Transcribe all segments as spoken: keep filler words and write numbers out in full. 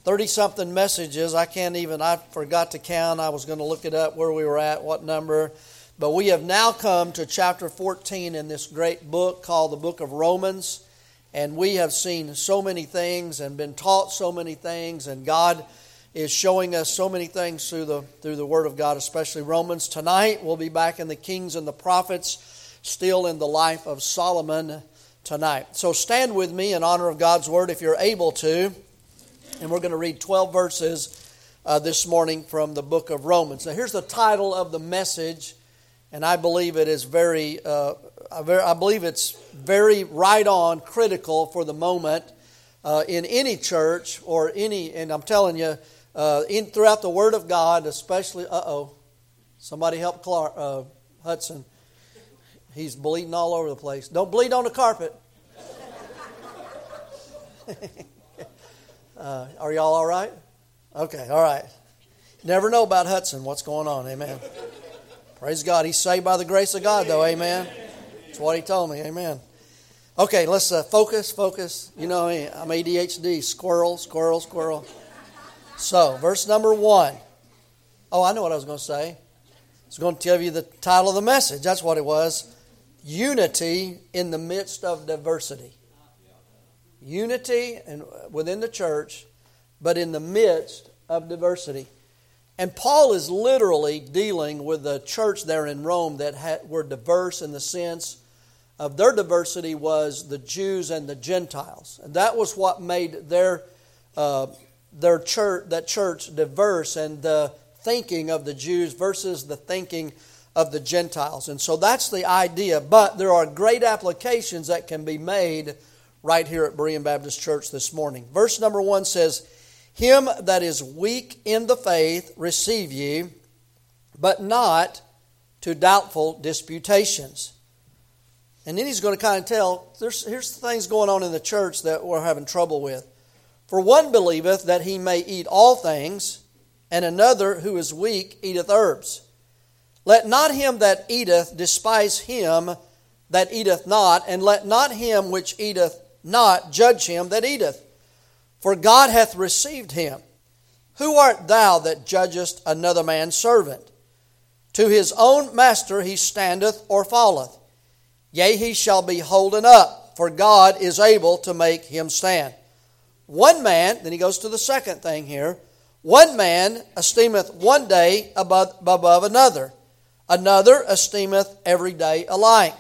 thirty-something messages. I can't even, I forgot to count. I was going to look it up where we were at, what number. But we have now come to chapter fourteen in this great book called the Book of Romans. And we have seen so many things and been taught so many things. And God is showing us so many things through the through the Word of God, especially Romans. Tonight we'll be back in the Kings and the Prophets, still in the life of Solomon tonight. So stand with me in honor of God's Word if you're able to. And we're going to read twelve verses uh, this morning from the book of Romans. Now here's the title of the message, and I believe it is very, uh, I believe it's very right on, critical for the moment uh, in any church or any, and I'm telling you, uh, in throughout the Word of God, especially, uh-oh, somebody help Clark, uh, Hudson. He's bleeding all over the place. Don't bleed on the carpet. uh, are y'all all right? Okay, all right. Never know about Hudson, what's going on, amen. Praise God. He's saved by the grace of God, though, amen. That's what he told me, amen. Okay, let's uh, focus, focus. You know, I'm A D H D, squirrel, squirrel, squirrel. So, verse number one. Oh, I know what I was going to say. I was going to tell you the title of the message. That's what it was. Unity in the midst of diversity. Unity and within the church, but in the midst of diversity. And Paul is literally dealing with the church there in Rome that had, were diverse in the sense of their diversity was the Jews and the Gentiles. And that was what made their uh, their church, that church diverse, and the thinking of the Jews versus the thinking of the Gentiles. And so that's the idea. But there are great applications that can be made right here at Berean Baptist Church this morning. Verse number one says, "Him that is weak in the faith receive ye, but not to doubtful disputations." And then he's going to kind of tell, there's, here's the things going on in the church that we're having trouble with. "For one believeth that he may eat all things, and another who is weak eateth herbs. Let not him that eateth despise him that eateth not, and let not him which eateth not judge him that eateth. For God hath received him. Who art thou that judgest another man's servant? To his own master he standeth or falleth. Yea, he shall be holden up, for God is able to make him stand. One man," then he goes to the second thing here, "one man esteemeth one day above, above another. Another esteemeth every day alike.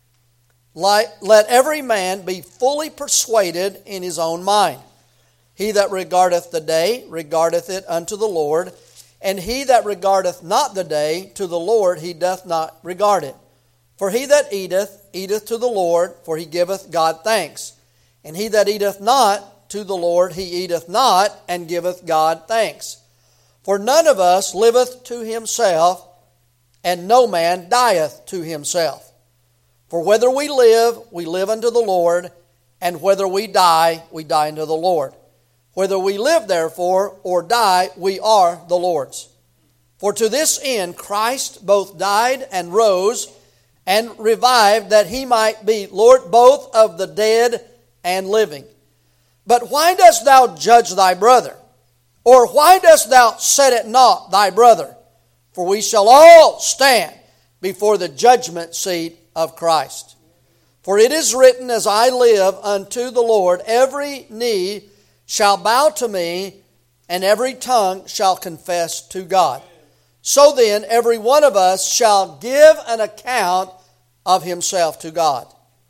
Like, let every man be fully persuaded in his own mind. He that regardeth the day regardeth it unto the Lord, and he that regardeth not the day to the Lord he doth not regard it. For he that eateth, eateth to the Lord, for he giveth God thanks. And he that eateth not to the Lord, he eateth not, and giveth God thanks. For none of us liveth to himself, and no man dieth to himself. For whether we live, we live unto the Lord, and whether we die, we die unto the Lord. Whether we live, therefore, or die, we are the Lord's. For to this end Christ both died and rose and revived, that he might be Lord both of the dead and living. But why dost thou judge thy brother? Or why dost thou set at naught thy brother? For we shall all stand before the judgment seat of Christ. For it is written, As I live unto the Lord, every knee shall bow to me, and every tongue shall confess to God. So then, every one of us shall give an account of himself to God.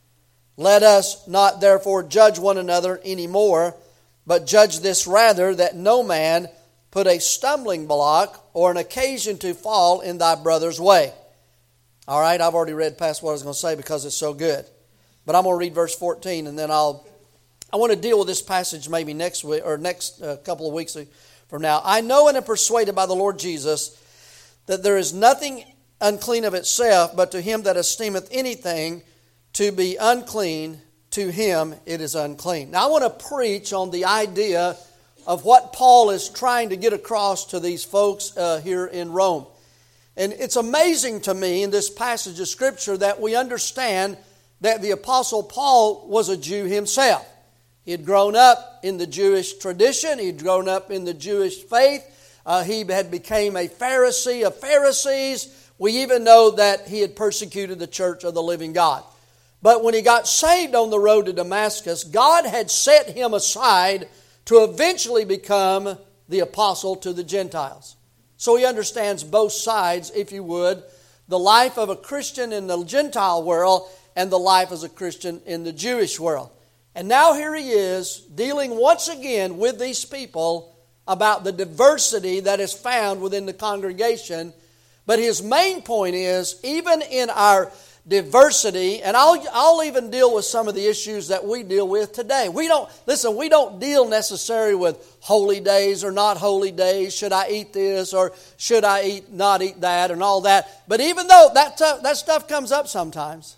Let us not therefore judge one another any more, but judge this rather, that no man put a stumbling block or an occasion to fall in thy brother's way." All right, I've already read past what I was going to say because it's so good. But I'm going to read verse fourteen, and then I'll I want to deal with this passage maybe next week or next uh, couple of weeks from now. "I know and am persuaded by the Lord Jesus that there is nothing unclean of itself, but to him that esteemeth anything to be unclean, to him it is unclean." Now I want to preach on the idea of what Paul is trying to get across to these folks uh, here in Rome. And it's amazing to me in this passage of Scripture that we understand that the Apostle Paul was a Jew himself. He had grown up in the Jewish tradition. He'd grown up in the Jewish faith. Uh, he had become a Pharisee of Pharisees. We even know that he had persecuted the church of the living God. But when he got saved on the road to Damascus, God had set him aside to eventually become the apostle to the Gentiles. So he understands both sides, if you would, the life of a Christian in the Gentile world and the life as a Christian in the Jewish world. And now here he is dealing once again with these people about the diversity that is found within the congregation. But his main point is, even in our diversity, and I'll, I'll even deal with some of the issues that we deal with today. We don't, listen, we don't deal necessarily with holy days or not holy days. Should I eat this or should I eat not eat that and all that. But even though that, t- that stuff comes up sometimes.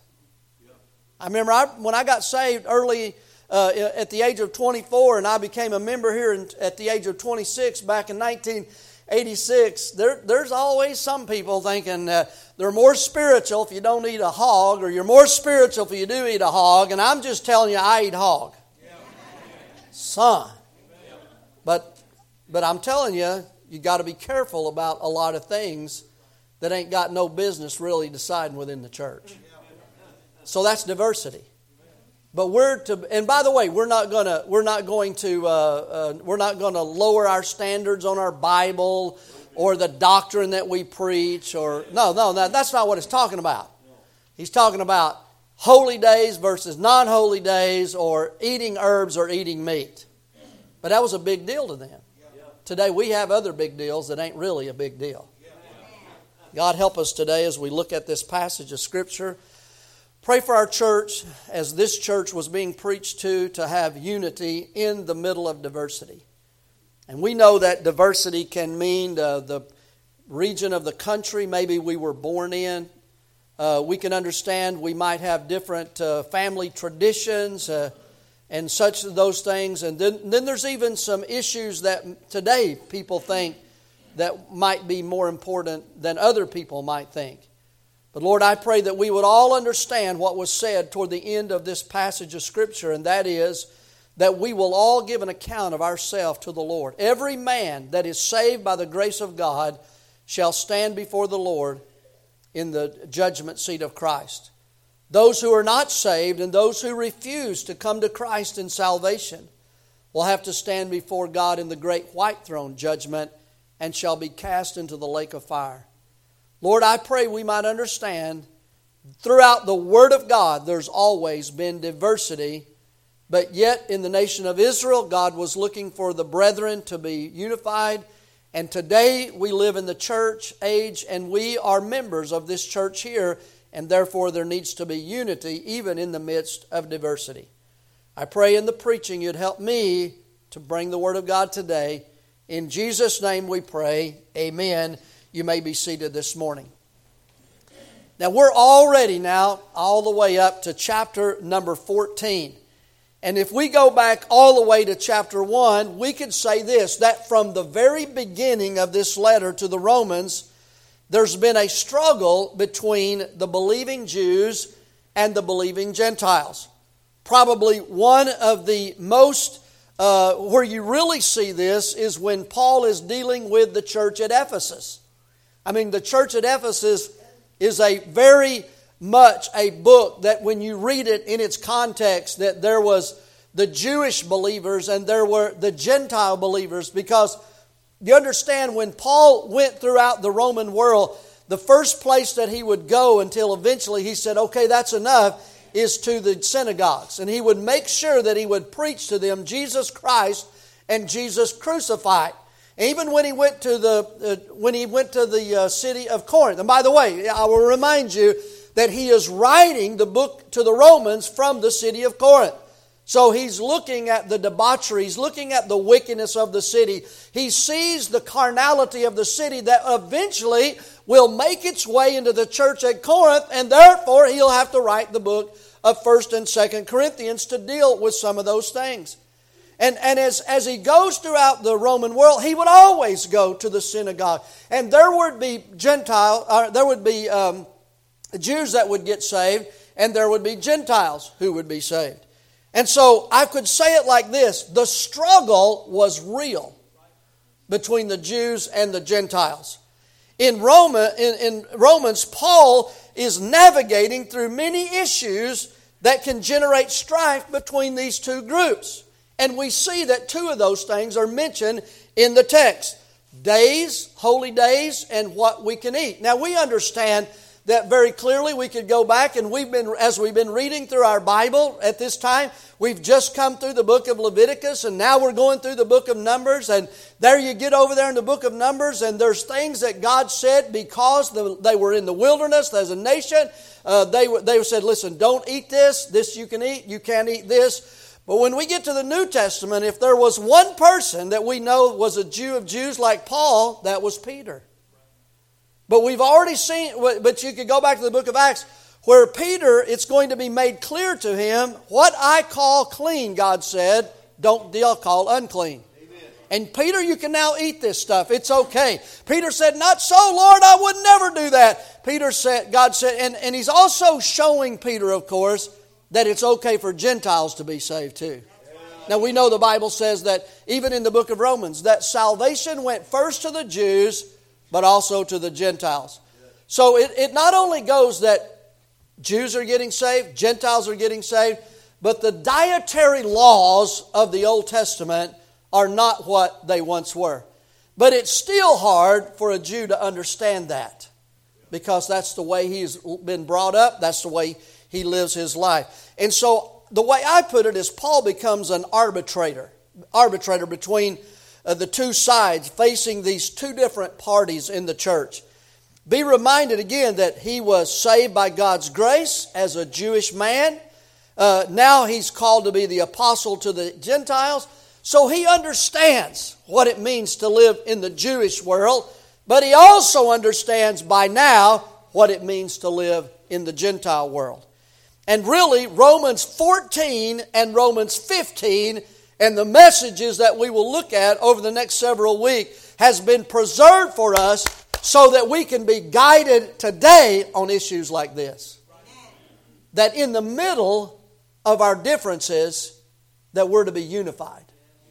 I remember I, when I got saved early uh, at the age of twenty-four, and I became a member here in, at the age of twenty-six back in nineteen eighty-six, there, there's always some people thinking uh, they're more spiritual if you don't eat a hog, or you're more spiritual if you do eat a hog, and I'm just telling you, I eat hog. Yeah. Son. Yeah. But, but I'm telling you, you got to be careful about a lot of things that ain't got no business really deciding within the church. So that's diversity. But we're to, and by the way, we're not gonna, we're not going to, uh, uh, we're not going to lower our standards on our Bible or the doctrine that we preach, or no, no, no, that's not what it's talking about. He's talking about holy days versus non-holy days, or eating herbs or eating meat. But that was a big deal to them. Today we have other big deals that ain't really a big deal. God help us today as we look at this passage of Scripture. Pray for our church, as this church was being preached to, to have unity in the middle of diversity. And we know that diversity can mean uh, the region of the country maybe we were born in. Uh, we can understand we might have different uh, family traditions uh, and such of those things. And then, then there's even some issues that today people think that might be more important than other people might think. But Lord, I pray that we would all understand what was said toward the end of this passage of Scripture, and that is that we will all give an account of ourselves to the Lord. Every man that is saved by the grace of God shall stand before the Lord in the judgment seat of Christ. Those who are not saved and those who refuse to come to Christ in salvation will have to stand before God in the great white throne judgment and shall be cast into the lake of fire. Lord, I pray we might understand throughout the Word of God there's always been diversity, but yet in the nation of Israel, God was looking for the brethren to be unified. And today we live in the church age, and we are members of this church here, and therefore there needs to be unity even in the midst of diversity. I pray in the preaching you'd help me to bring the Word of God today. In Jesus' name we pray. Amen. You may be seated this morning. Now we're already now all the way up to chapter number fourteen. And if we go back all the way to chapter one, we could say this, that from the very beginning of this letter to the Romans, there's been a struggle between the believing Jews and the believing Gentiles. Probably one of the most, uh, where you really see this is when Paul is dealing with the church at Ephesus. I mean, the church at Ephesus is a very much a book that when you read it in its context, that there was the Jewish believers and there were the Gentile believers, because you understand when Paul went throughout the Roman world, the first place that he would go until eventually he said, okay, that's enough, is to the synagogues. And he would make sure that he would preach to them Jesus Christ and Jesus crucified. Even when he went to the uh, when he went to the uh, city of Corinth. And by the way, I will remind you that he is writing the book to the Romans from the city of Corinth. So he's looking at the debauchery, he's looking at the wickedness of the city. He sees the carnality of the city that eventually will make its way into the church at Corinth, and therefore he'll have to write the book of First and Second Corinthians to deal with some of those things. And, and as, as he goes throughout the Roman world, he would always go to the synagogue. And there would be Gentile, uh, there would be um, Jews that would get saved, and there would be Gentiles who would be saved. And so I could say it like this: the struggle was real between the Jews and the Gentiles. In, Roman, in, in Romans, Paul is navigating through many issues that can generate strife between these two groups. And we see that two of those things are mentioned in the text: days, holy days, and what we can eat. Now we understand that very clearly. We could go back, and we've been, as we've been reading through our Bible at this time, we've just come through the book of Leviticus, and now we're going through the book of Numbers. And there you get over there in the book of Numbers, and there's things that God said because the, they were in the wilderness as a nation. Uh, they they said, listen, don't eat this. This you can eat. You can't eat this. But when we get to the New Testament, if there was one person that we know was a Jew of Jews like Paul, that was Peter. But we've already seen, but you could go back to the book of Acts, where Peter, it's going to be made clear to him, what I call clean, God said, don't deal call unclean. Amen. And Peter, you can now eat this stuff. It's okay. Peter said, not so, Lord, I would never do that. Peter said, God said, and, and he's also showing Peter, of course, that it's okay for Gentiles to be saved too. Now we know the Bible says that even in the book of Romans, that salvation went first to the Jews, but also to the Gentiles. So it, it not only goes that Jews are getting saved, Gentiles are getting saved, but the dietary laws of the Old Testament are not what they once were. But it's still hard for a Jew to understand that, because that's the way he's been brought up, that's the way he lives his life. And so the way I put it is Paul becomes an arbitrator, arbitrator between Uh, the two sides, facing these two different parties in the church. Be reminded again that he was saved by God's grace as a Jewish man. Uh, now he's called to be the apostle to the Gentiles. So he understands what it means to live in the Jewish world, but he also understands by now what it means to live in the Gentile world. And really, Romans fourteen and Romans fifteen and the messages that we will look at over the next several weeks has been preserved for us so that we can be guided today on issues like this. That in the middle of our differences, that we're to be unified.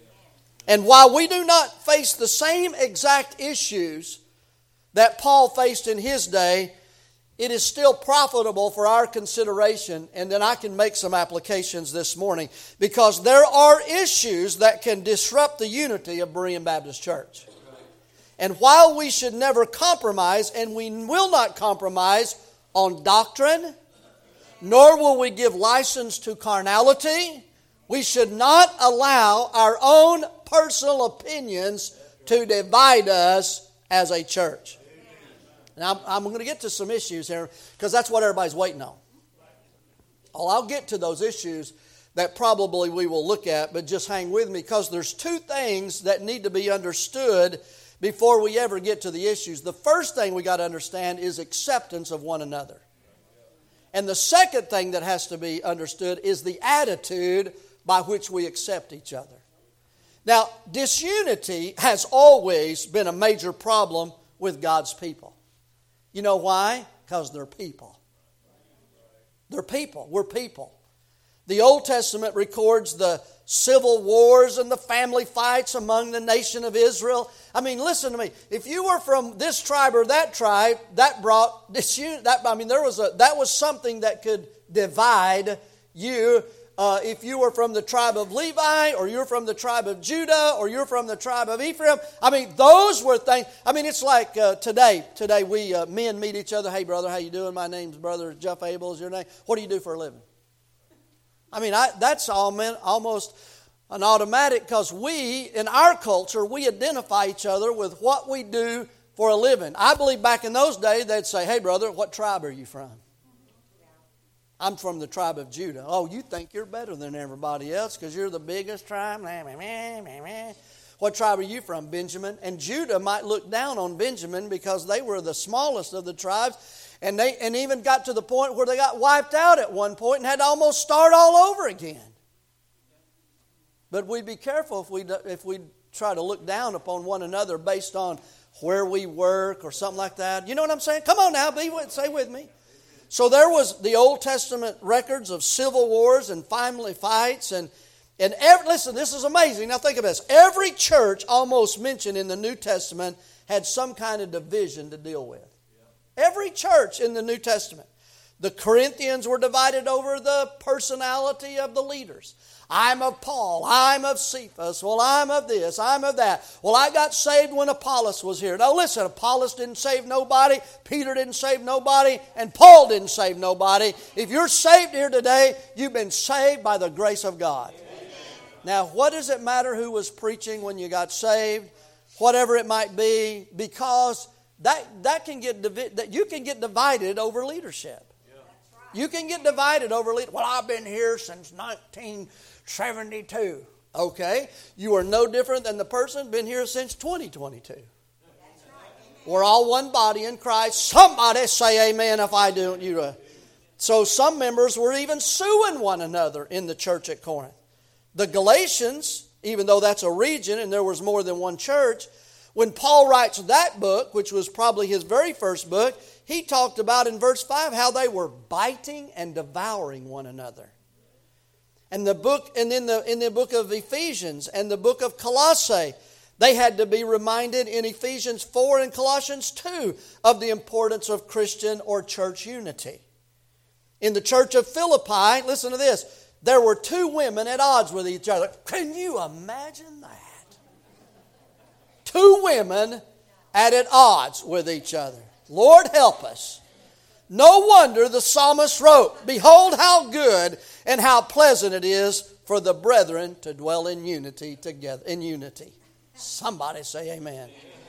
And while we do not face the same exact issues that Paul faced in his day, it is still profitable for our consideration, and then I can make some applications this morning, because there are issues that can disrupt the unity of Berean Baptist Church. And while we should never compromise, and we will not compromise on doctrine, nor will we give license to carnality, we should not allow our own personal opinions to divide us as a church. Now, I'm, I'm going to get to some issues here, because that's what everybody's waiting on. Oh, I'll get to those issues that probably we will look at, but just hang with me, because there's two things that need to be understood before we ever get to the issues. The first thing we got to understand is acceptance of one another. And the second thing that has to be understood is the attitude by which we accept each other. Now, disunity has always been a major problem with God's people. You know why? Because they're people. They're people. We're people. The Old Testament records the civil wars and the family fights among the nation of Israel. I mean, listen to me. If you were from this tribe or that tribe, that brought disunity. That, I mean, there was a that was something that could divide you. Uh, if you were from the tribe of Levi, or you're from the tribe of Judah, or you're from the tribe of Ephraim, I mean, those were things. I mean, it's like uh, today. Today, we uh, men meet each other. Hey, brother, how you doing? My name's brother Jeff Abel. Is your name? What do you do for a living? I mean, I, that's all meant, almost an automatic, because we, in our culture, we identify each other with what we do for a living. I believe back in those days, they'd say, "Hey, brother, what tribe are you from?" I'm from the tribe of Judah. Oh, you think you're better than everybody else because you're the biggest tribe? What tribe are you from? Benjamin. And Judah might look down on Benjamin because they were the smallest of the tribes. And they and even got to the point where they got wiped out at one point and had to almost start all over again. But we'd be careful if we if we try to look down upon one another based on where we work or something like that. You know what I'm saying? Come on now, be with, say with me. So there was the Old Testament records of civil wars and family fights. And, and every, listen, this is amazing. Now think of this. Every church almost mentioned in the New Testament had some kind of division to deal with. Every church in the New Testament. The Corinthians were divided over the personality of the leaders. I'm of Paul. I'm of Cephas. Well, I'm of this. I'm of that. Well, I got saved when Apollos was here. Now listen, Apollos didn't save nobody. Peter didn't save nobody. And Paul didn't save nobody. If you're saved here today, you've been saved by the grace of God. Amen. Now, what does it matter who was preaching when you got saved? Whatever it might be, because that, that can get that you can get divided over leadership. You can get divided over leadership. Well, I've been here since nineteen seventy-two. Okay. You are no different than the person been here since twenty twenty-two. We're all one body in Christ. Somebody say amen if I do. You. Uh, so some members were even suing one another in the church at Corinth. The Galatians, even though that's a region and there was more than one church, when Paul writes that book, which was probably his very first book, he talked about in verse five how they were biting and devouring one another. And the book, and in the in the book of Ephesians and the book of Colossae, they had to be reminded in Ephesians four and Colossians two of the importance of Christian or church unity. In the church of Philippi, listen to this, there were two women at odds with each other. Can you imagine that? Two women at odds with each other. Lord help us. No wonder the psalmist wrote, behold how good and how pleasant it is for the brethren to dwell in unity together. In unity. Somebody say amen.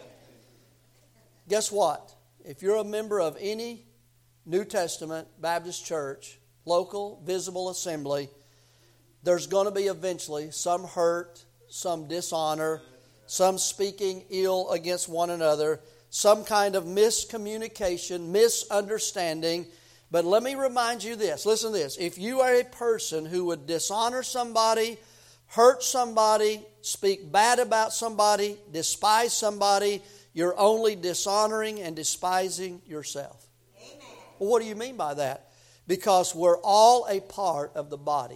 Guess what? If you're a member of any New Testament Baptist church, local, visible assembly, there's going to be eventually some hurt, some dishonor, some speaking ill against one another, some kind of miscommunication, misunderstanding. But let me remind you this. Listen to this. If you are a person who would dishonor somebody, hurt somebody, speak bad about somebody, despise somebody, you're only dishonoring and despising yourself. Amen. Well, what do you mean by that? Because we're all a part of the body.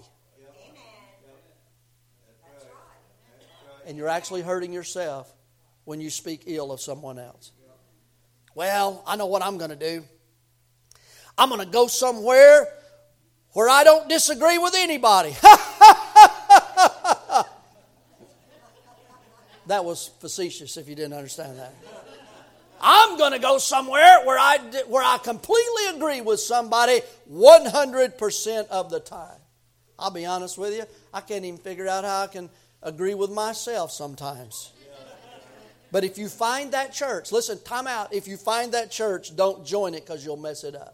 And you're actually hurting yourself when you speak ill of someone else. Well, I know what I'm going to do. I'm going to go somewhere where I don't disagree with anybody. That was facetious if you didn't understand that. I'm going to go somewhere where I, where I completely agree with somebody one hundred percent of the time. I'll be honest with you. I can't even figure out how I can agree with myself sometimes. But if you find that church, listen, time out. If you find that church, don't join it because you'll mess it up.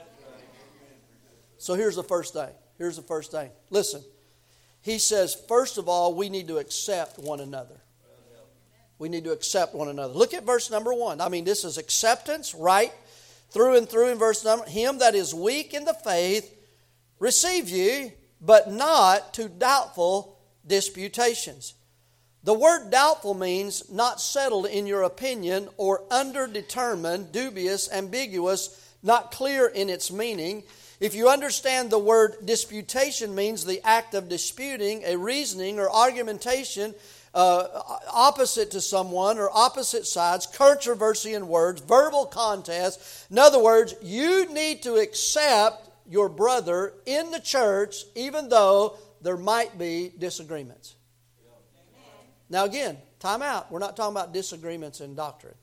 So here's the first thing. Here's the first thing. Listen, he says, first of all, we need to accept one another. We need to accept one another. Look at verse number one. I mean, this is acceptance right through and through in verse number. Him that is weak in the faith, receive ye, but not to doubtful disputations. The word doubtful means not settled in your opinion or underdetermined, dubious, ambiguous, not clear in its meaning. If you understand the word disputation means the act of disputing, a reasoning or argumentation uh, opposite to someone or opposite sides, controversy in words, verbal contest. In other words, you need to accept your brother in the church even though there might be disagreements. Now again, time out. We're not talking about disagreements in doctrine.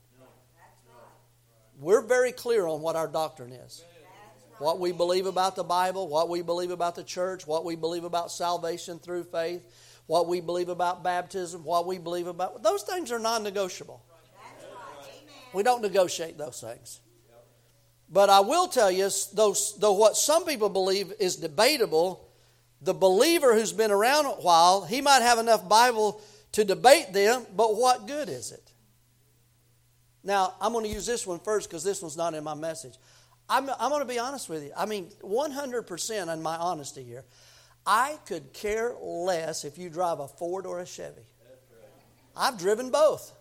We're very clear on what our doctrine is. What we believe about the Bible, what we believe about the church, what we believe about salvation through faith, what we believe about baptism, what we believe about... Those things are non-negotiable. We don't negotiate those things. But I will tell you, those, though what some people believe is debatable, the believer who's been around a while, he might have enough Bible to debate them, but what good is it? Now, I'm going to use this one first because this one's not in my message. I'm, I'm going to be honest with you. I mean, one hundred percent in my honesty here. I could care less if you drive a Ford or a Chevy. I've driven both.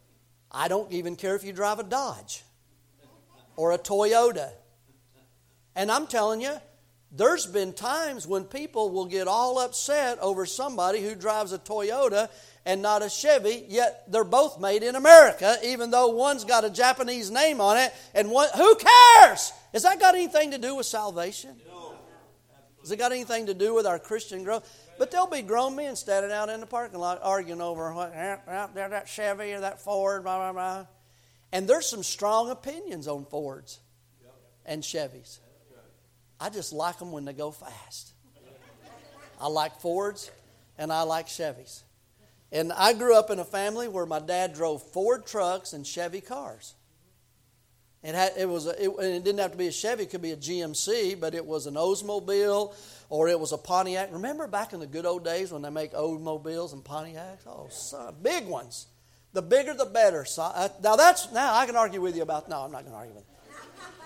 I don't even care if you drive a Dodge or a Toyota. And I'm telling you, there's been times when people will get all upset over somebody who drives a Toyota and not a Chevy, yet they're both made in America, even though one's got a Japanese name on it, and one, who cares? Has that got anything to do with salvation? No. Has it got anything to do with our Christian growth? But there'll be grown men standing out in the parking lot arguing over what, that Chevy or that Ford, blah, blah, blah. And there's some strong opinions on Fords and Chevys. I just like them when they go fast. I like Fords and I like Chevys. And I grew up in a family where my dad drove Ford trucks and Chevy cars. It had it was a, it, and it didn't have to be a Chevy; it could be a G M C, but it was an Oldsmobile or it was a Pontiac. Remember back in the good old days when they make Oldsmobiles and Pontiacs? Oh, son, big ones. The bigger, the better. So, uh, now that's now I can argue with you about. No, I'm not going to argue with you.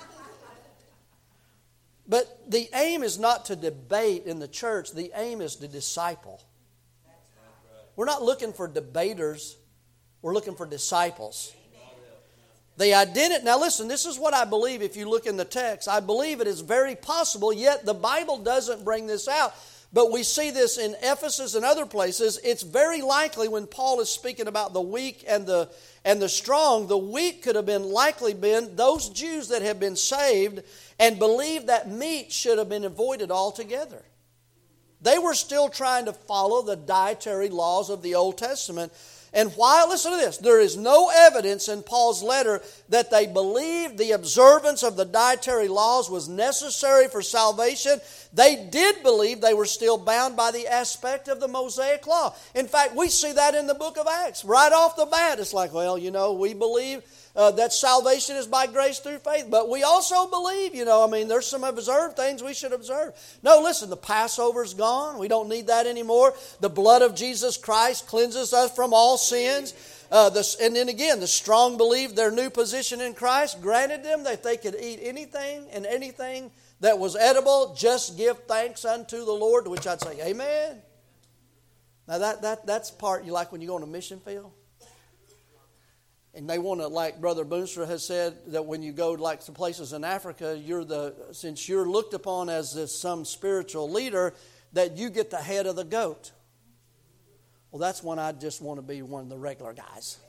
But the aim is not to debate in the church. The aim is to disciple. We're not looking for debaters. We're looking for disciples. The identity. Now listen, this is what I believe if you look in the text. I believe it is very possible, yet the Bible doesn't bring this out. But we see this in Ephesus and other places. It's very likely when Paul is speaking about the weak and the and the strong, the weak could have been likely been those Jews that have been saved and believed that meat should have been avoided altogether. They were still trying to follow the dietary laws of the Old Testament. And while, listen to this, there is no evidence in Paul's letter that they believed the observance of the dietary laws was necessary for salvation. They did believe they were still bound by the aspect of the Mosaic law. In fact, we see that in the book of Acts. Right off the bat, it's like, well, you know, we believe uh, that salvation is by grace through faith. But we also believe, you know, I mean, there's some observed things we should observe. No, listen, the Passover's gone. We don't need that anymore. The blood of Jesus Christ cleanses us from all sins. Uh, the, and then again, the strong believed their new position in Christ granted them that they could eat anything and anything that was edible. Just give thanks unto the Lord, to which I'd say, amen. Now that, that that's part you like when you go on a mission field. And they want to, like Brother Boonstra has said, that when you go like to places in Africa, you're the since you're looked upon as this, some spiritual leader, that you get the head of the goat. Well, that's when I just want to be one of the regular guys.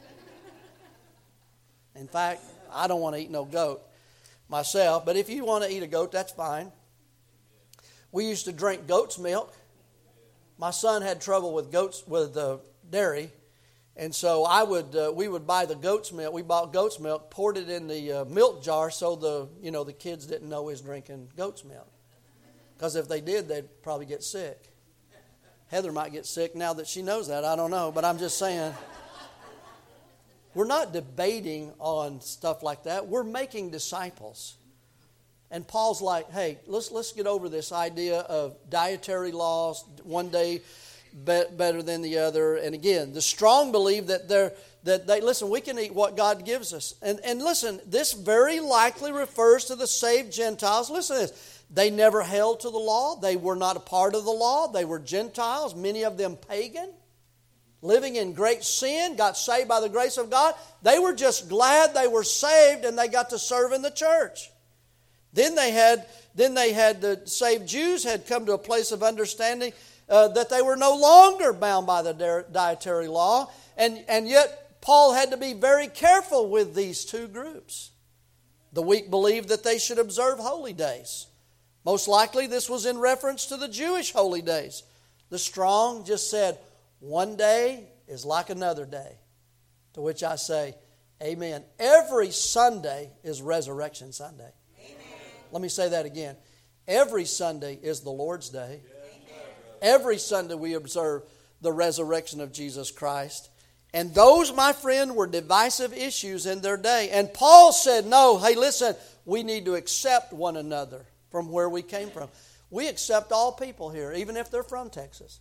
In fact, I don't want to eat no goat myself, but if you want to eat a goat, that's fine. We used to drink goat's milk. My son had trouble with goats with uh, dairy. And so I would, uh, we would buy the goat's milk. We bought goat's milk, poured it in the uh, milk jar, so the, you know, the kids didn't know he was drinking goat's milk. Because if they did, they'd probably get sick. Heather might get sick now that she knows that. I don't know, but I'm just saying. We're not debating on stuff like that. We're making disciples. And Paul's like, hey, let's let's get over this idea of dietary laws. One day better than the other. And again, the strong believe that they're that they listen, we can eat what God gives us. And and listen, this very likely refers to the saved Gentiles. Listen to this. They never held to the law. They were not a part of the law. They were Gentiles, many of them pagan, living in great sin, got saved by the grace of God. They were just glad they were saved and they got to serve in the church. Then they had then they had the saved Jews had come to a place of understanding Uh, that they were no longer bound by the dietary law. And, and yet Paul had to be very careful with these two groups. The weak believed that they should observe holy days. Most likely this was in reference to the Jewish holy days. The strong just said, one day is like another day. To which I say, amen. Every Sunday is Resurrection Sunday. Amen. Let me say that again. Every Sunday is the Lord's Day. Every Sunday we observe the resurrection of Jesus Christ. And those, my friend, were divisive issues in their day. And Paul said, no, hey, listen, we need to accept one another from where we came from. We accept all people here, even if they're from Texas.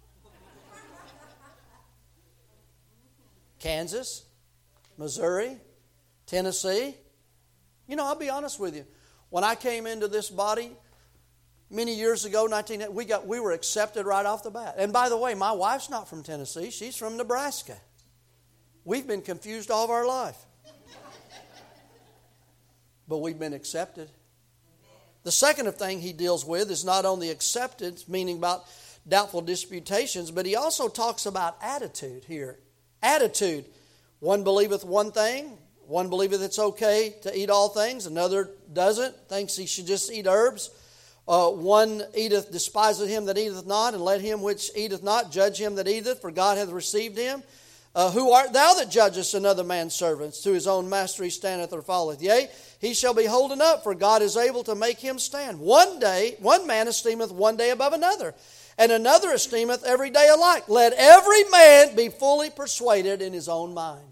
Kansas, Missouri, Tennessee. You know, I'll be honest with you. When I came into this body, many years ago, nineteen we got we were accepted right off the bat. And by the way, my wife's not from Tennessee; she's from Nebraska. We've been confused all of our life, but we've been accepted. The second thing he deals with is not only acceptance, meaning about doubtful disputations, but he also talks about attitude here. Attitude. One believeth one thing, one believeth it's okay to eat all things, another doesn't, thinks he should just eat herbs. Uh, one eateth, despiseth him that eateth not, and let him which eateth not judge him that eateth, for God hath received him. Uh, who art thou that judgest another man's servants? To his own master he standeth or falleth. Yea, he shall be holden up, for God is able to make him stand. One day, one man esteemeth one day above another, and another esteemeth every day alike. Let every man be fully persuaded in his own mind.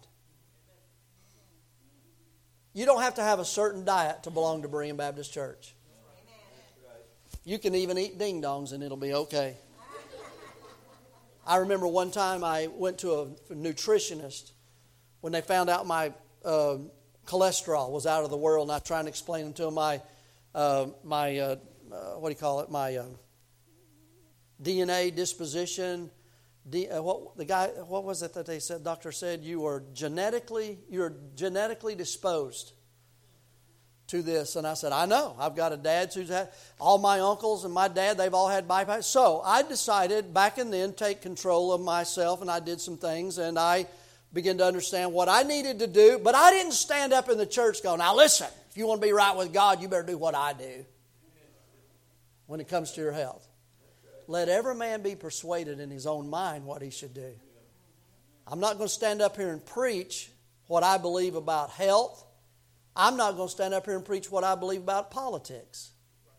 You don't have to have a certain diet to belong to Berean Baptist Church. You can even eat ding-dongs and it'll be okay. I remember one time I went to a nutritionist when they found out my uh, cholesterol was out of the world, and I tried to explain to them my, uh, my uh, uh, what do you call it, my uh, D N A disposition. D, uh, what the guy? What was it that they said? Doctor said you are genetically you're genetically disposed to this, and I said, I know. I've got a dad who's had all my uncles and my dad. They've all had bypass. So I decided back and then take control of myself, and I did some things, and I began to understand what I needed to do. But I didn't stand up in the church going, now listen, if you want to be right with God, you better do what I do. When it comes to your health, let every man be persuaded in his own mind what he should do. I'm not going to stand up here and preach what I believe about health. I'm not going to stand up here and preach what I believe about politics.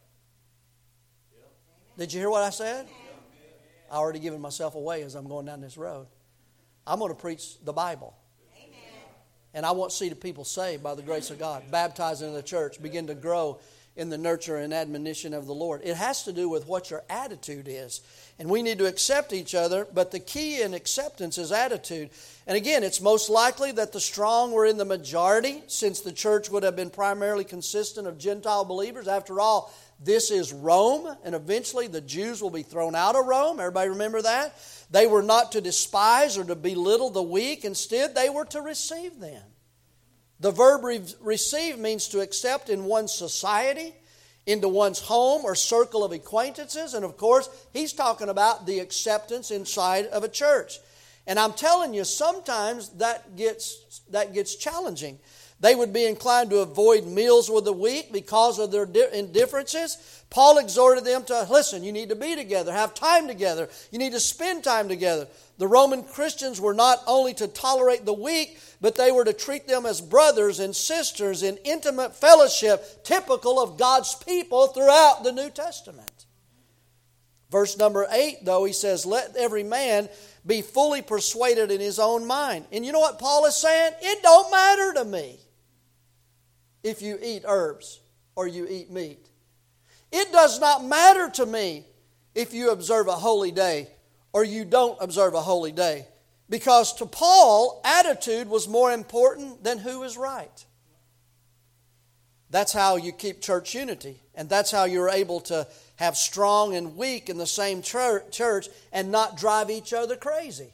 Did you hear what I said? I already given myself away as I'm going down this road. I'm going to preach the Bible. And I want to see the people saved by the grace of God, baptized in the church, begin to grow in the nurture and admonition of the Lord. It has to do with what your attitude is. And we need to accept each other, but the key in acceptance is attitude. And again, it's most likely that the strong were in the majority, since the church would have been primarily consistent of Gentile believers. After all, this is Rome, and eventually the Jews will be thrown out of Rome. Everybody remember that? They were not to despise or to belittle the weak. Instead, they were to receive them. The verb re- receive means to accept in one's society, into one's home or circle of acquaintances. And of course, he's talking about the acceptance inside of a church. And I'm telling you, sometimes that gets that gets challenging. They would be inclined to avoid meals with the weak because of their indifferences. Paul exhorted them to, listen, you need to be together, have time together. You need to spend time together. The Roman Christians were not only to tolerate the weak, but they were to treat them as brothers and sisters in intimate fellowship, typical of God's people throughout the New Testament. Verse number eight, though, he says, let every man be fully persuaded in his own mind. And you know what Paul is saying? It don't matter to me if you eat herbs or you eat meat. It does not matter to me if you observe a holy day or you don't observe a holy day. Because to Paul, attitude was more important than who is right. That's how you keep church unity. And that's how you're able to have strong and weak in the same church and not drive each other crazy.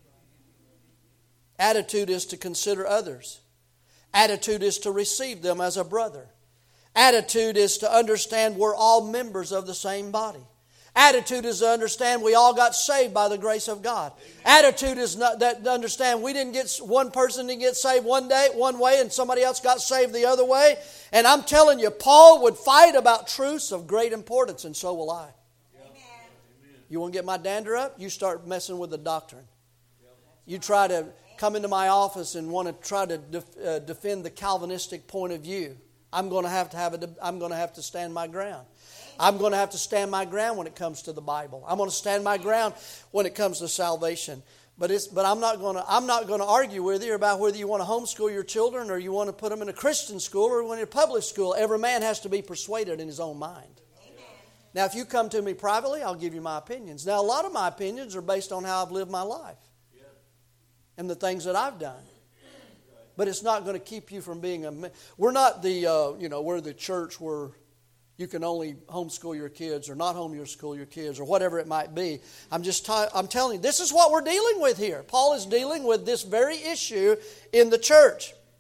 Attitude is to consider others. Attitude is to receive them as a brother. Attitude is to understand we're all members of the same body. Attitude is to understand we all got saved by the grace of God. Attitude is not that to understand we didn't get one person didn't get saved one day one way and somebody else got saved the other way. And I'm telling you, Paul would fight about truths of great importance, and so will I. Amen. You want to get my dander up? You start messing with the doctrine. You try to come into my office and want to try to def, uh, defend the Calvinistic point of view. I'm going to have to have a, I'm going to have to stand my ground. I'm going to have to stand my ground when it comes to the Bible. I'm going to stand my ground when it comes to salvation. But it's but I'm not going to I'm not going to argue with you about whether you want to homeschool your children or you want to put them in a Christian school or in a public school. Every man has to be persuaded in his own mind. Amen. Now, if you come to me privately, I'll give you my opinions. Now, a lot of my opinions are based on how I've lived my life and the things that I've done. But it's not going to keep you from being a. We're not the uh, you know we're the church where you can only homeschool your kids or not homeschool your kids or whatever it might be. I'm just t- I'm telling you, this is what we're dealing with here. Paul is dealing with this very issue in the church.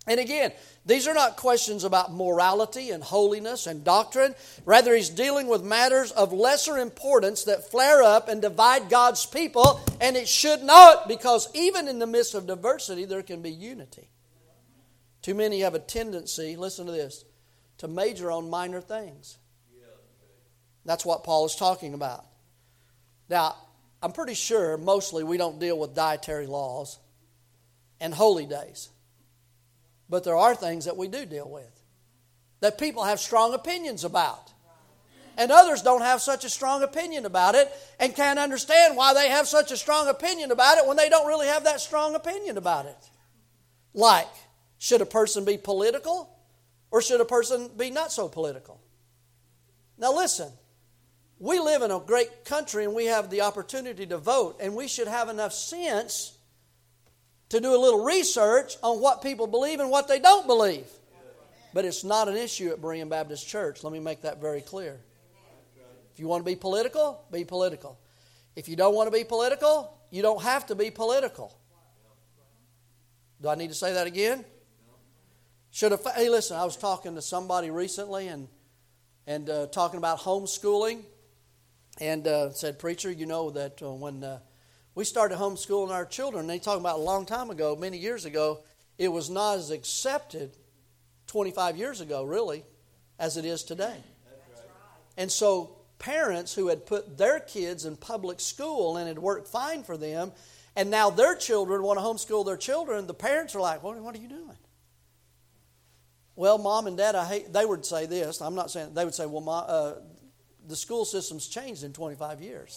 And again, these are not questions about morality and holiness and doctrine. Rather, he's dealing with matters of lesser importance that flare up and divide God's people. And it should not, because even in the midst of diversity, there can be unity. Too many have a tendency, listen to this, to major on minor things. That's what Paul is talking about. Now, I'm pretty sure mostly we don't deal with dietary laws and holy days. But there are things that we do deal with, that people have strong opinions about. And others don't have such a strong opinion about it and can't understand why they have such a strong opinion about it when they don't really have that strong opinion about it. Like, should a person be political or should a person be not so political? Now listen, we live in a great country and we have the opportunity to vote, and we should have enough sense to do a little research on what people believe and what they don't believe. But it's not an issue at Berean Baptist Church. Let me make that very clear. If you want to be political, be political. If you don't want to be political, you don't have to be political. Do I need to say that again? Should have, hey, listen, I was talking to somebody recently and and uh, talking about homeschooling, and uh, said, preacher, you know that uh, when uh, we started homeschooling our children, they talking about a long time ago, many years ago, it was not as accepted twenty-five years ago, really, as it is today. And so parents who had put their kids in public school and it worked fine for them, and now their children want to homeschool their children, the parents are like, what, what are you doing? Well, Mom and Dad, I hate, they would say this. I'm not saying, they would say, well, Mom, uh, the school system's changed in twenty-five years.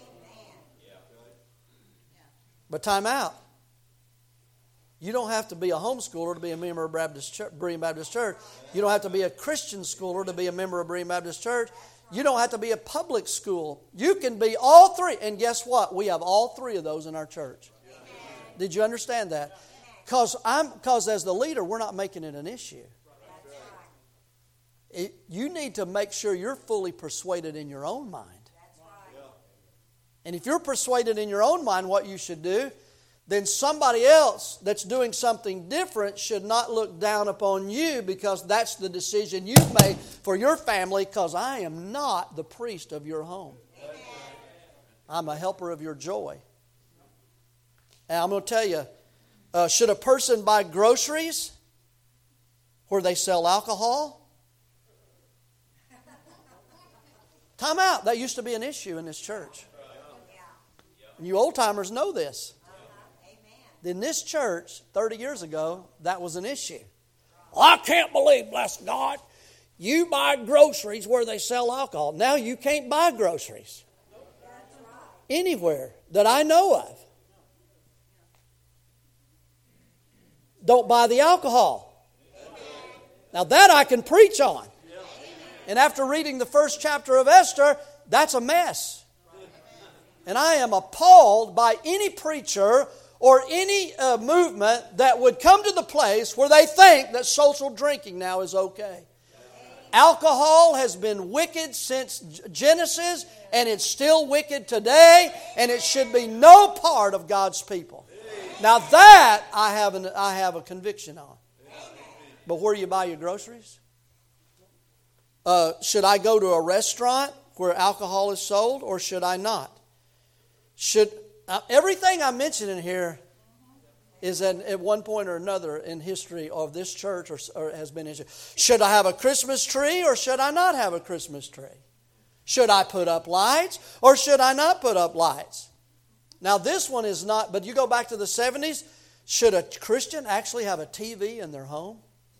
But time out. You don't have to be a homeschooler to be a member of Baptist Church, Berean Baptist Church. You don't have to be a Christian schooler to be a member of Berean Baptist Church. You don't have to be a public school. You can be all three. And guess what? We have all three of those in our church. Amen. Did you understand that? Because I'm, because as the leader, we're not making it an issue. It, you need to make sure you're fully persuaded in your own mind. And if you're persuaded in your own mind what you should do, then somebody else that's doing something different should not look down upon you because that's the decision you've made for your family, because I am not the priest of your home. Amen. I'm a helper of your joy. And I'm going to tell you, uh, should a person buy groceries where they sell alcohol? Time out. That used to be an issue in this church. And you old-timers know this. In this church, thirty years ago, that was an issue. Well, I can't believe, bless God, you buy groceries where they sell alcohol. Now you can't buy groceries anywhere that I know of. Don't buy the alcohol. Now that I can preach on. And after reading the first chapter of Esther, that's a mess. And I am appalled by any preacher or any uh, movement that would come to the place where they think that social drinking now is okay. Alcohol has been wicked since Genesis, and it's still wicked today, and it should be no part of God's people. Now that I have, an, I have a conviction on. But where do you buy your groceries? Uh, should I go to a restaurant where alcohol is sold, or should I not? Should uh, everything I'm mentioning here is an, at one point or another in history of this church or, or has been issued. Should I have a Christmas tree or should I not have a Christmas tree? Should I put up lights or should I not put up lights? Now this one is not, but you go back to the seventies, should a Christian actually have a T V in their home?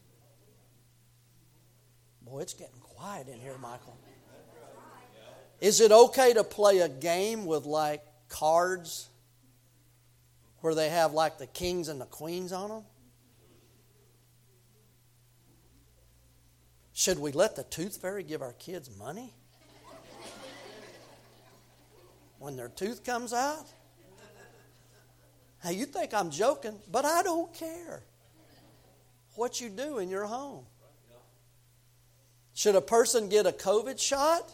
Boy, it's getting quiet in here, Michael. Is it okay to play a game with like cards where they have like the kings and the queens on them? Should we let the tooth fairy give our kids money when their tooth comes out? Hey, you think I'm joking, but I don't care what you do in your home. Should a person get a COVID shot?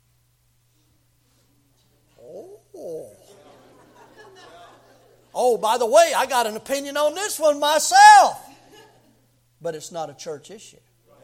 Oh. Oh, by the way, I got an opinion on this one myself. but it's not a church issue.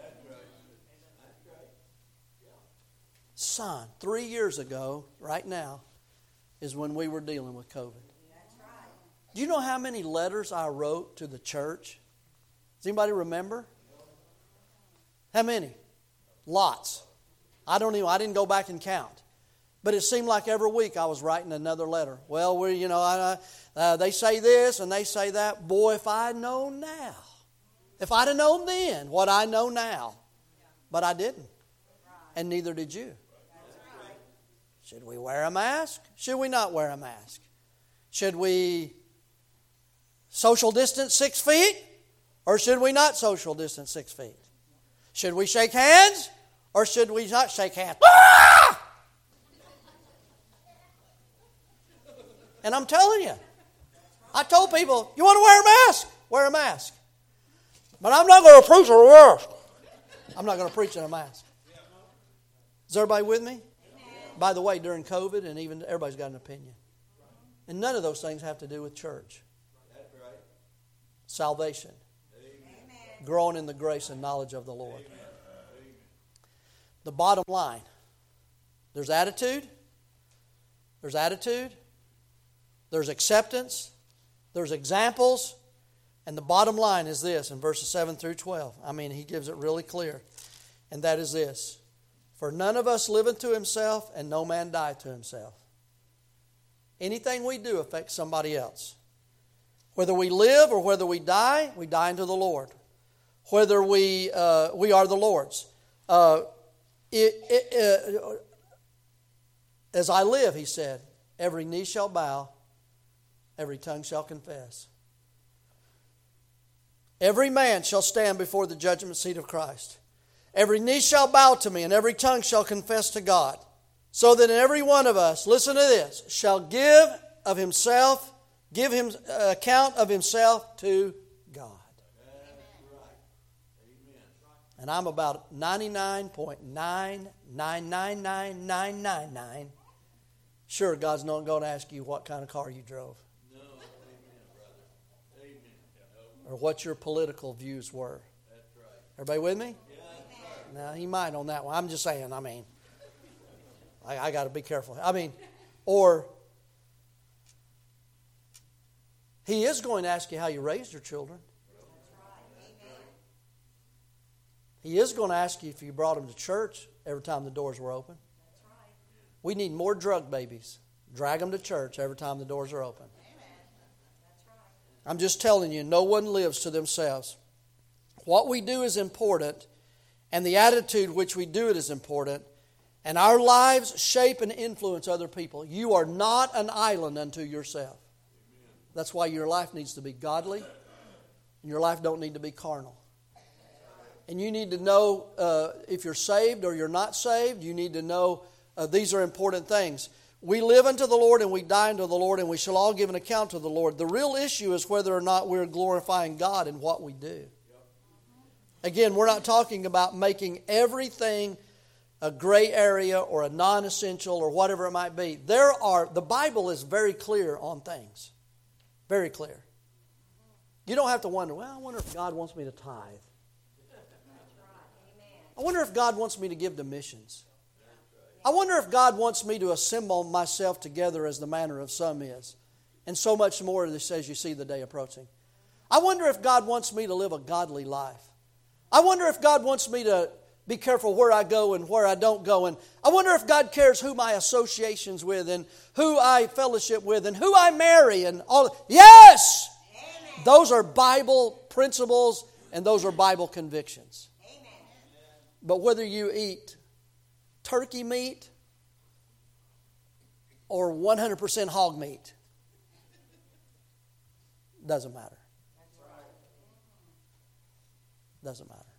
Son, three years ago, right now, is when we were dealing with COVID. Do you know how many letters I wrote to the church? Does anybody remember? How many? Lots. I don't even, I didn't go back and count. But it seemed like every week I was writing another letter. Well, we, you know, I, uh, they say this and they say that. Boy, if I'd known now, if I'd have known then what I know now, but I didn't, and neither did you. Should we wear a mask? Should we not wear a mask? Should we social distance six feet, or should we not social distance six feet? Should we shake hands, or should we not shake hands? Ah! And I'm telling you, I told people, you want to wear a mask? Wear a mask. But I'm not going to preach in a mask. I'm not going to preach in a mask. Is everybody with me? Amen. By the way, during COVID, and even everybody's got an opinion. And none of those things have to do with church. Salvation. Amen. Growing in the grace and knowledge of the Lord. Amen. The bottom line, there's attitude, there's attitude, there's acceptance, there's examples, and the bottom line is this in verses seven through twelve. I mean, he gives it really clear. And that is this: for none of us liveth to himself, and no man dieth to himself. Anything we do affects somebody else. Whether we live or whether we die, we die unto the Lord. Whether we uh, we are the Lord's. Uh, it, it, uh, as I live, he said, every knee shall bow, every tongue shall confess. Every man shall stand before the judgment seat of Christ. Every knee shall bow to me, and every tongue shall confess to God. So that every one of us, listen to this, shall give of himself, give him uh, account of himself to God. And I'm about ninety-nine point nine nine nine nine nine nine nine sure God's not going to ask you what kind of car you drove. No. Amen, brother. Amen. Or what your political views were. That's right. Everybody with me? Yeah. Now, he might on that one. I'm just saying, I mean, I, I got to be careful. I mean, or he is going to ask you how you raised your children. He is going to ask you if you brought them to church every time the doors were open. That's right. We need more drug babies. Drag them to church every time the doors are open. Amen. That's right. I'm just telling you, no one lives to themselves. What we do is important, and the attitude which we do it is important, and our lives shape and influence other people. You are not an island unto yourself. Amen. That's why your life needs to be godly, and your life don't need to be carnal. And you need to know uh, if you're saved or you're not saved. You need to know uh, these are important things. We live unto the Lord and we die unto the Lord, and we shall all give an account to the Lord. The real issue is whether or not we're glorifying God in what we do. Again, we're not talking about making everything a gray area or a non-essential or whatever it might be. There are, the Bible is very clear on things. Very clear. You don't have to wonder, well, I wonder if God wants me to tithe. I wonder if God wants me to give to missions. I wonder if God wants me to assemble myself together as the manner of some is. And so much more of this as you see the day approaching. I wonder if God wants me to live a godly life. I wonder if God wants me to be careful where I go and where I don't go. And I wonder if God cares who my associations with and who I fellowship with and who I marry and all. Yes! Amen. Those are Bible principles and those are Bible convictions. But whether you eat turkey meat or one hundred percent hog meat, doesn't matter. Doesn't matter.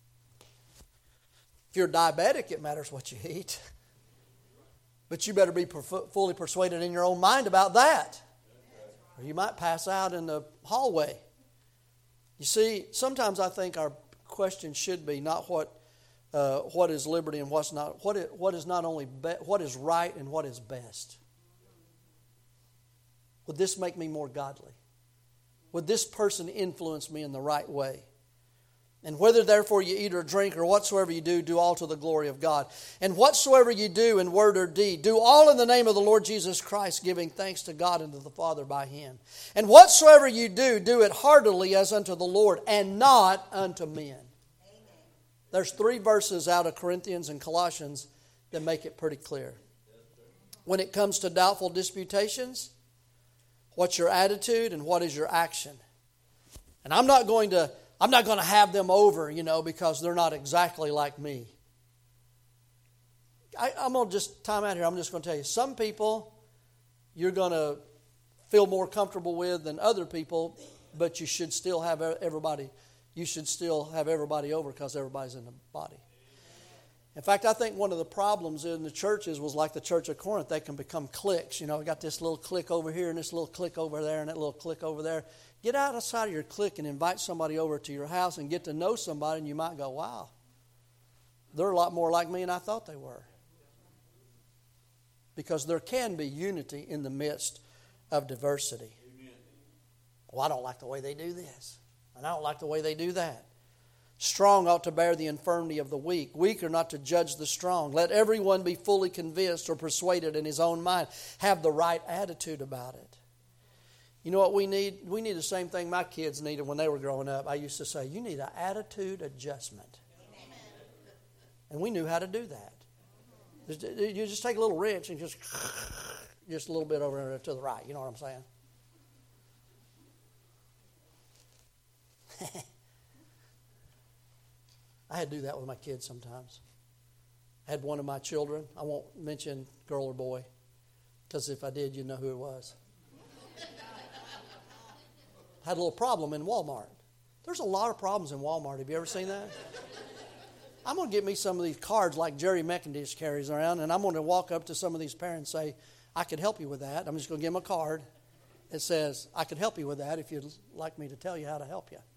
If you're diabetic, it matters what you eat. But you better be fully persuaded in your own mind about that. Or you might pass out in the hallway. You see, sometimes I think our question should be not what Uh, what is liberty and what's not, what is, what is not only be, what is right and what is best. Would this make me more godly? Would this person influence me in the right way? And whether therefore you eat or drink or whatsoever you do, do all to the glory of God. And whatsoever you do in word or deed, do all in the name of the Lord Jesus Christ, giving thanks to God and to the Father by Him. And whatsoever you do, do it heartily as unto the Lord and not unto men. Amen. There's three verses out of Corinthians and Colossians that make it pretty clear. When it comes to doubtful disputations, what's your attitude and what is your action? And I'm not going to I'm not going to have them over, you know, because they're not exactly like me. I, I'm going to just time out here. I'm just going to tell you, some people you're going to feel more comfortable with than other people, but you should still have everybody. You should still have everybody over because everybody's in the body. In fact, I think one of the problems in the churches was like the church of Corinth. They can become cliques. You know, we got this little clique over here and this little clique over there and that little clique over there. Get outside of your clique and invite somebody over to your house and get to know somebody, and you might go, wow, they're a lot more like me than I thought they were. Because there can be unity in the midst of diversity. Amen. Well, I don't like the way they do this, and I don't like the way they do that. Strong ought to bear the infirmity of the weak. Weak are not to judge the strong. Let everyone be fully convinced or persuaded in his own mind. Have the right attitude about it. You know what we need? We need the same thing my kids needed when they were growing up. I used to say, you need an attitude adjustment. Amen. And we knew how to do that. You just take a little wrench and just, just a little bit over to the right. You know what I'm saying? I had to do that with my kids sometimes. I had one of my children. I won't mention girl or boy, because if I did, you'd know who it was. Had a little problem in Walmart. There's a lot of problems in Walmart. Have you ever seen that? I'm going to get me some of these cards like Jerry McIndish carries around, and I'm going to walk up to some of these parents and say, I could help you with that. I'm just going to give them a card that says, I could help you with that if you'd like me to tell you how to help you.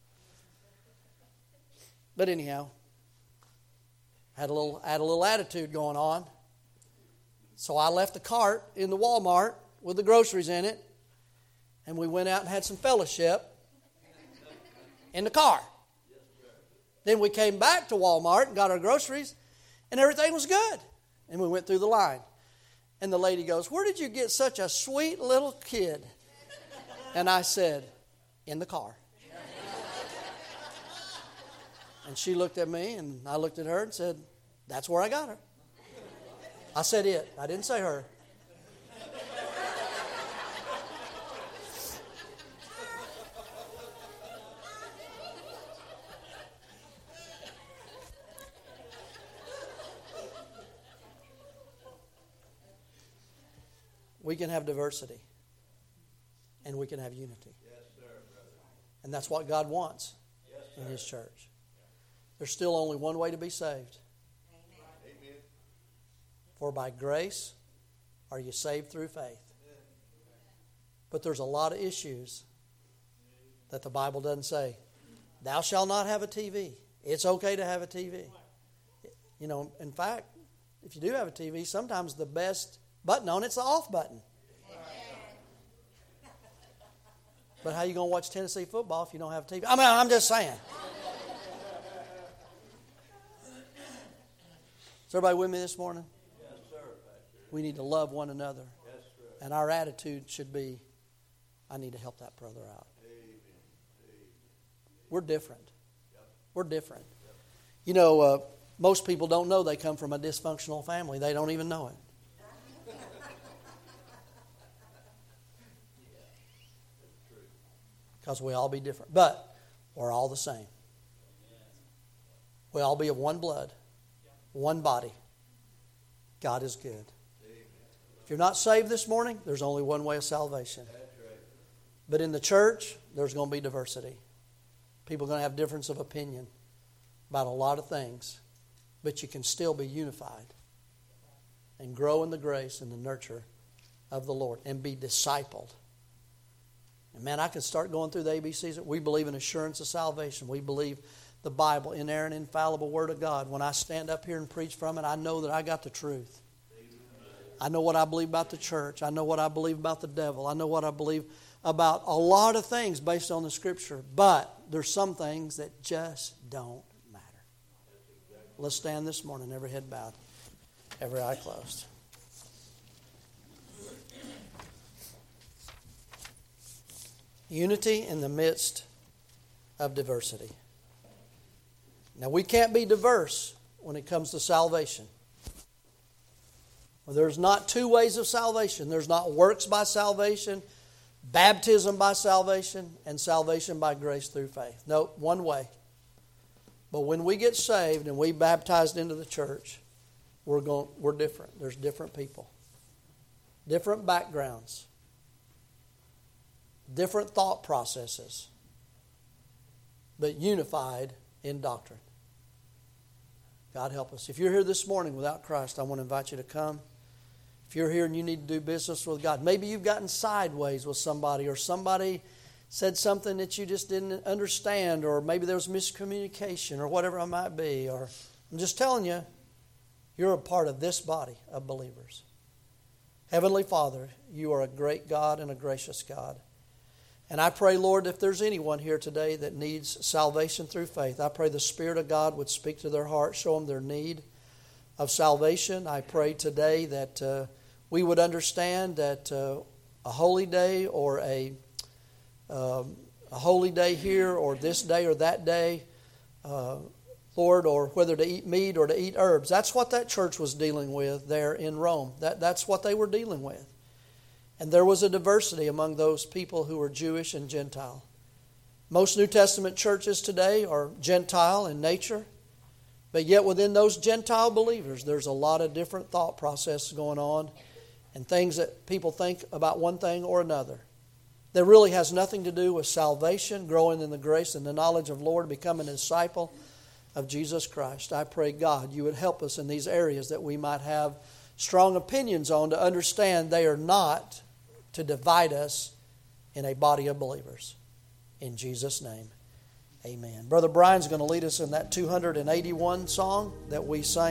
But anyhow, had a little, had a little attitude going on. So I left the cart in the Walmart with the groceries in it, and we went out and had some fellowship in the car. Then we came back to Walmart and got our groceries, and everything was good. And we went through the line. And the lady goes, where did you get such a sweet little kid? And I said, in the car. And she looked at me, and I looked at her and said, that's where I got her. I said it. I didn't say her. We can have diversity, and we can have unity. Yes, sir, brother. And that's what God wants yes, in His church. There's still only one way to be saved. Amen. For by grace are you saved through faith. But there's a lot of issues that the Bible doesn't say. Thou shalt not have a T V. It's okay to have a T V. You know, in fact, if you do have a T V, sometimes the best button on it's the off button. But how are you going to watch Tennessee football if you don't have a T V? I mean, I'm just saying. Is everybody with me this morning? Yes, sir, Pastor. We need to love one another. Yes, sir. And our attitude should be, I need to help that brother out. Amen. Amen. We're different. Yep. We're different. Yep. You know, uh, most people don't know they come from a dysfunctional family. They don't even know it. Because we all be different. But we're all the same. We all be of one blood, one body. God is good. If you're not saved this morning, there's only one way of salvation. But in the church, there's going to be diversity. People are going to have difference of opinion about a lot of things. But you can still be unified and grow in the grace and the nurture of the Lord and be discipled. And man, I could start going through the A B Cs. We believe in assurance of salvation. We believe the Bible, inerrant, infallible Word of God. When I stand up here and preach from it, I know that I got the truth. I know what I believe about the church. I know what I believe about the devil. I know what I believe about a lot of things based on the Scripture, but there's some things that just don't matter. Let's stand this morning, every head bowed, every eye closed. Unity in the midst of diversity. Now, we can't be diverse when it comes to salvation. Well, there's not two ways of salvation. There's not works by salvation, baptism by salvation, and salvation by grace through faith. No, one way. But when we get saved and we baptized into the church, we're going, we're different. There's different people, different backgrounds, different thought processes, but unified in doctrine. God help us. If you're here this morning without Christ, I want to invite you to come. If you're here and you need to do business with God, maybe you've gotten sideways with somebody, or somebody said something that you just didn't understand, or maybe there was miscommunication, or whatever it might be. Or I'm just telling you, you're a part of this body of believers. Heavenly Father, you are a great God and a gracious God. And I pray, Lord, if there's anyone here today that needs salvation through faith, I pray the Spirit of God would speak to their heart, show them their need of salvation. I pray today that uh, we would understand that uh, a holy day or a, um, a holy day here or this day or that day, uh, Lord, or whether to eat meat or to eat herbs, that's what that church was dealing with there in Rome. That, that's what they were dealing with. And there was a diversity among those people who were Jewish and Gentile. Most New Testament churches today are Gentile in nature, but yet within those Gentile believers, there's a lot of different thought processes going on and things that people think about one thing or another. That really has nothing to do with salvation, growing in the grace and the knowledge of the Lord, becoming a disciple of Jesus Christ. I pray, God, you would help us in these areas that we might have strong opinions on, to understand they are not to divide us in a body of believers. In Jesus' name, amen. Brother Brian's going to lead us in that two hundred eighty-one song that we sang